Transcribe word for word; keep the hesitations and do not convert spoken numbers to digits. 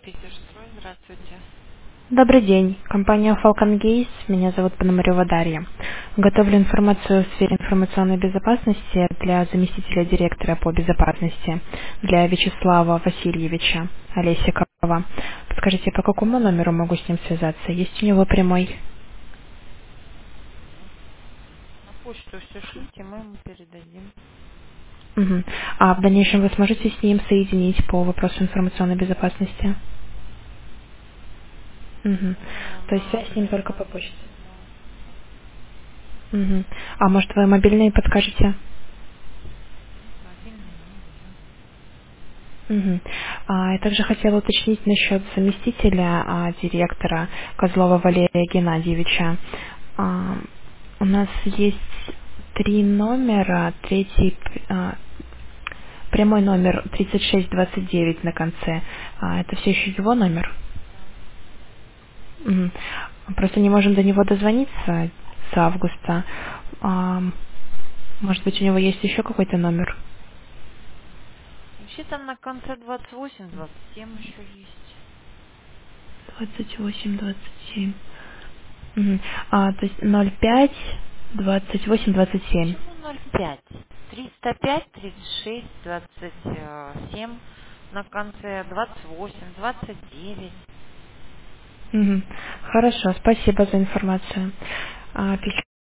Питерстрой, здравствуйте. Добрый день. Компания Falcon Gaze. Меня зовут Пономарева Дарья. Готовлю информацию в сфере информационной безопасности для заместителя директора по безопасности, для Вячеслава Васильевича Олесикова. Подскажите, по какому номеру могу с ним связаться? Есть у него прямой? На почту все шлите, мы ему передадим. Мгм. А в дальнейшем вы сможете с ним соединить по вопросу информационной безопасности? Мгм. Ну, То есть на связь с ним время только по пока почте? что да. Мгм. А может вы мобильные подскажете? Мобильный не вижу. Мгм. А, я также хотела уточнить насчет заместителя а, директора Козлова Валерия Геннадьевича. А, у нас есть три номера, третий а, прямой номер тридцать шесть двадцать девять на конце. А, это все еще его номер? Да. Мгм. Просто не можем до него дозвониться с августа. А, может быть, у него есть еще какой-то номер? Вообще там на конце двадцать восемь, двадцать семь еще есть. двадцать восемь двадцать семь. Мгм. А, то есть ноль пять двадцать восемь двадцать семь. Почему ноль пять? триста пять, тридцать шесть, двадцать семь, на конце двадцать восемь, двадцать девять. Мгм. Хорошо, спасибо за информацию. А, пишу